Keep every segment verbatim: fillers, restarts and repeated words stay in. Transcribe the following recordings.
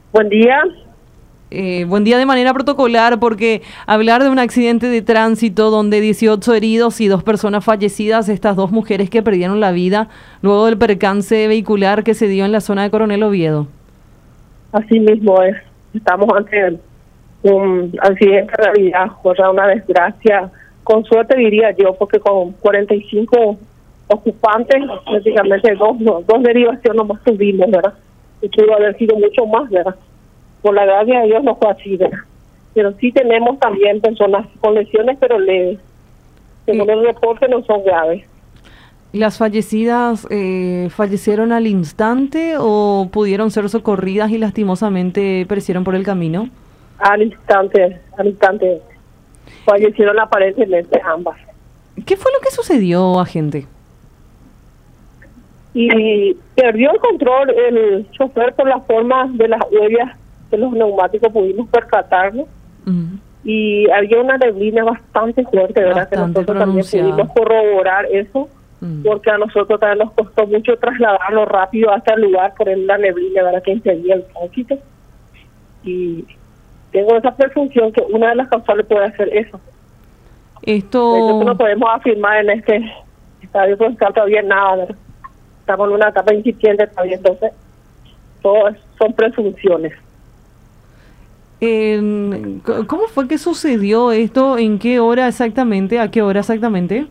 Buen día. Eh, buen día de manera protocolar, porque hablar de un accidente de tránsito donde dieciocho heridos y dos personas fallecidas, estas dos mujeres que perdieron la vida luego del percance vehicular que se dio en la zona de Coronel Oviedo. Así mismo es. Estamos ante un accidente en realidad, o sea, una desgracia. Con suerte diría yo, porque con cuarenta y cinco ocupantes, prácticamente dos, no, dos derivaciones nomás tuvimos, ¿verdad? Y pudo haber sido mucho más, ¿verdad? Por la gracia de Dios no fue así, ¿verdad? Pero sí tenemos también personas con lesiones, pero leves. Según el reporte no son graves. ¿Las fallecidas eh, fallecieron al instante o pudieron ser socorridas y lastimosamente perecieron por el camino? Al instante, al instante. Fallecieron aparentemente ambas. ¿Qué fue lo que sucedió, agente? Y perdió el control el chofer por la forma de las huellas de los neumáticos, pudimos percatarnos. Uh-huh. Y había una neblina bastante fuerte, ¿verdad? Bastante que nosotros pronunciada. También pudimos corroborar eso, uh-huh. Porque a nosotros también nos costó mucho trasladarlo rápido hasta el lugar por la neblina, ¿verdad? Que impedía el tránsito. Y tengo esa presunción que una de las causales puede hacer eso. Esto... De hecho, no podemos afirmar en este estadio porque todavía nada, ¿verdad? Estamos en una etapa incipiente todavía, entonces todas son presunciones. Eh, ¿Cómo fue que sucedió esto? ¿En qué hora exactamente? ¿A qué hora exactamente?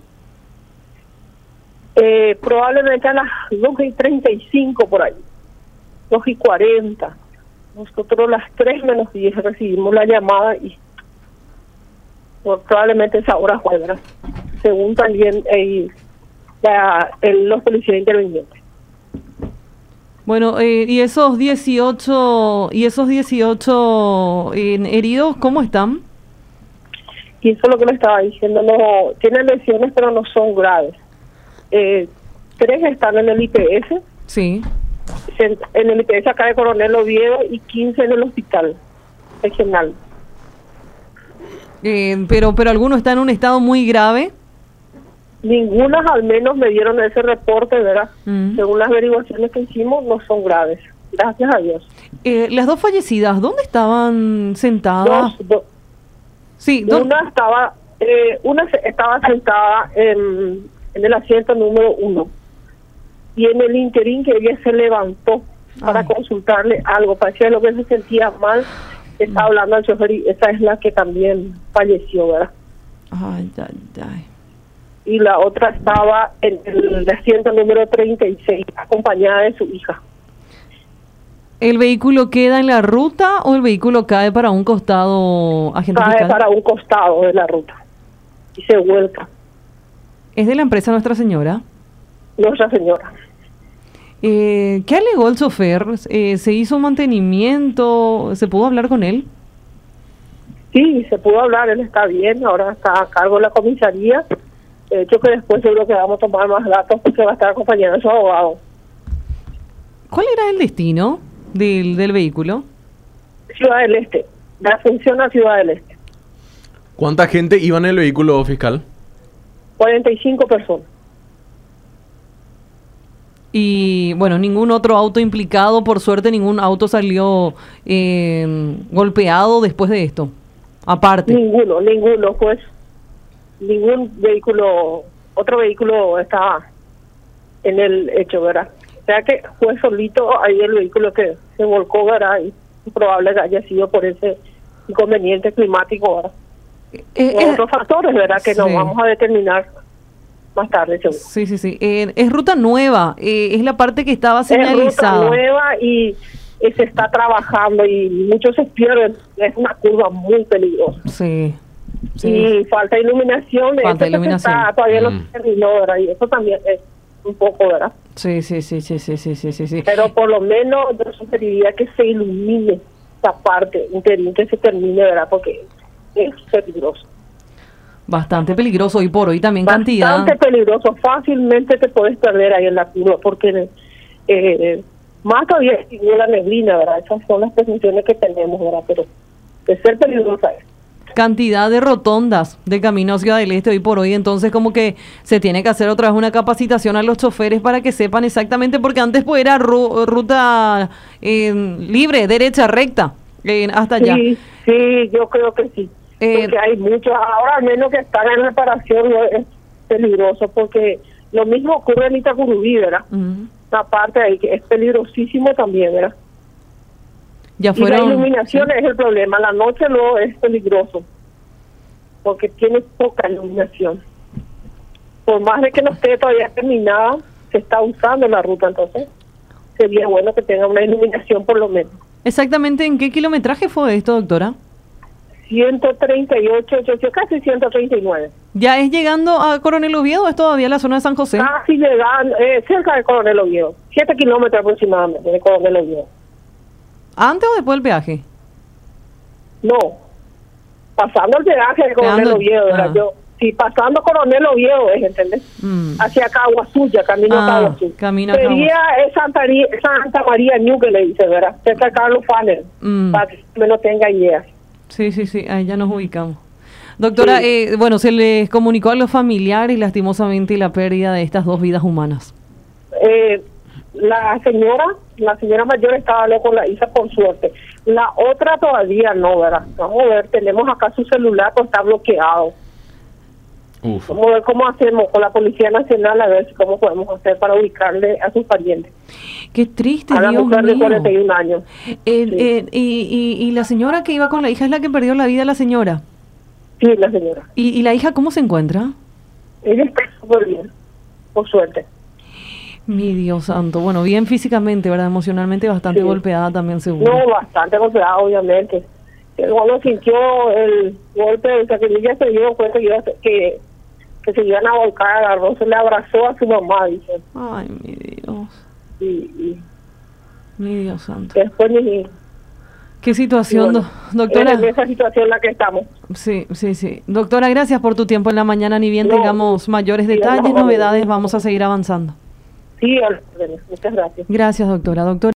Eh, probablemente a las dos y treinta y cinco por ahí, dos y cuarenta. Nosotros a las tres menos diez recibimos la llamada y por, probablemente esa hora fue, ¿verdad? Según también eh, la, el, los policías intervinientes. Bueno, eh, y esos dieciocho y esos dieciocho eh, heridos, ¿cómo están? Y eso es lo que le estaba diciendo, no tienen lesiones pero no son graves. Eh, tres están en el I P S. Sí. En, en el I P S acá de Coronel Oviedo y quince en el hospital regional. Eh, pero, pero alguno está en un estado muy grave. Ningunas al menos me dieron ese reporte, ¿verdad? Mm. Según las averiguaciones que hicimos, no son graves. Gracias a Dios. Eh, las dos fallecidas, ¿dónde estaban sentadas? Dos, dos. Sí, una estaba, eh, una estaba sentada en, en el asiento número uno. Y en el interín que ella se levantó para Ay. consultarle algo, parecía lo que se sentía mal, estaba mm. hablando al chofer y esa es la que también falleció, ¿verdad? Ay, ay, ay. Y la otra estaba en el asiento número treinta y seis, acompañada de su hija. ¿El vehículo queda en la ruta o el vehículo cae para un costado, agente Cae fiscal? para un costado de la ruta y se vuelca. ¿Es de la empresa Nuestra Señora? Nuestra Señora. Eh, ¿Qué alegó el chofer? Eh, ¿Se hizo mantenimiento? ¿Se pudo hablar con él? Sí, se pudo hablar, él está bien, ahora está a cargo de la comisaría. De hecho que después seguro que vamos a tomar más datos porque va a estar acompañado de su abogado. ¿Cuál era el destino del, del vehículo? Ciudad del Este, de Asunción a Ciudad del Este. ¿Cuánta gente iba en el vehículo, fiscal? cuarenta y cinco personas. Y bueno, ningún otro auto implicado, por suerte ningún auto salió eh, golpeado después de esto, aparte. Ninguno, ninguno, pues. Ningún vehículo, otro vehículo estaba en el hecho, ¿verdad? O sea que fue solito ahí el vehículo que se volcó, ¿verdad? Y es probable que haya sido por ese inconveniente climático, ¿verdad? Eh, o otros eh, factores, ¿verdad? Que sí. Nos vamos a determinar más tarde, seguro. Sí, sí, sí. Eh, es ruta nueva, eh, es la parte que estaba señalizada. Es ruta nueva y, y se está trabajando y muchos se pierden. Es una curva muy peligrosa. Sí. Sí. Y falta iluminación, falta iluminación. Está, todavía no se terminó, ¿verdad? Y eso también es un poco, ¿verdad? Sí, sí, sí, sí, sí, sí, sí, sí. Pero por lo menos yo sugeriría que se ilumine esa parte interín, que se termine, ¿verdad? Porque es peligroso. Bastante peligroso hoy por hoy también. Bastante cantidad. Bastante peligroso, fácilmente te puedes perder ahí en la curva, porque eh, más todavía sigue la neblina, ¿verdad? Esas son las presunciones que tenemos, ¿verdad? Pero de ser peligrosa es. cantidad de rotondas de camino hacia del Este hoy por hoy, entonces como que se tiene que hacer otra vez una capacitación a los choferes para que sepan exactamente, porque antes pues era ru- ruta eh, libre, derecha, recta, eh, hasta allá. Sí, sí, yo creo que sí. Eh, porque hay muchos, ahora al menos que están en reparación, no es peligroso, porque lo mismo ocurre en Itacurubí, ¿verdad? uh-huh. La parte ahí que es peligrosísimo también, ¿verdad? Ya Y fueron, la iluminación sí. es el problema, la noche no es peligroso, porque tiene poca iluminación. Por más de que no esté todavía terminada, se está usando la ruta, entonces sería bueno que tenga una iluminación por lo menos. Exactamente, ¿en qué kilometraje fue esto, doctora? ciento treinta y ocho, yo creo casi ciento treinta y nueve. ¿Ya es llegando a Coronel Oviedo o es todavía la zona de San José? Casi llegando, eh, cerca de Coronel Oviedo, siete kilómetros aproximadamente de Coronel Oviedo. ¿Antes o después del peaje? No, pasando el peaje de Coronel Pasando- Oviedo, ¿verdad? ah. Yo, sí, pasando Coronel Oviedo, es, ¿entendés? Mm. Hacia Caguasuya, camino Ah, a Caguazú. camino a Sería es Santa, Ri- Santa María Ñu, que le dice, ¿verdad? Cerca de Carlos Fanner, Mm. para que menos tenga ideas. Sí, sí, sí, ahí ya nos ubicamos. Doctora, Sí. eh, bueno, se les comunicó a los familiares lastimosamente la pérdida de estas dos vidas humanas. Eh, la señora, la señora mayor estaba hablando con la hija por suerte. La otra todavía no, ¿verdad? Vamos a ver, tenemos acá su celular, pues está bloqueado. Uf. Vamos a ver cómo hacemos con la Policía Nacional, a ver si cómo podemos hacer para ubicarle a sus parientes. Qué triste, A la Dios mujer de mío. cuarenta y un años. Eh, Sí. eh, y, y, y la señora que iba con la hija es la que perdió la vida, la señora. Sí, la señora. ¿Y, y la hija cómo se encuentra? Ella está súper bien, por suerte. Mi Dios santo. Bueno, bien físicamente, ¿verdad? Emocionalmente bastante Sí. golpeada también, seguro. No, bastante golpeada, obviamente. Cuando sintió el golpe, o sea, que ella se dio cuenta que, iba a ser- que, que se iban a volcar, agarró, se le abrazó a su mamá, dice. Ay, mi Dios. Y, y Mi Dios santo. después ni... Qué y situación, bueno, do- doctora. es en esa situación en la que estamos. Sí, sí, sí. Doctora, gracias por tu tiempo en la mañana. Ni bien No, tengamos mayores sí, detalles, no, novedades, vamos a seguir avanzando. Sí, a las órdenes. Muchas gracias. Gracias, doctora. Doctora.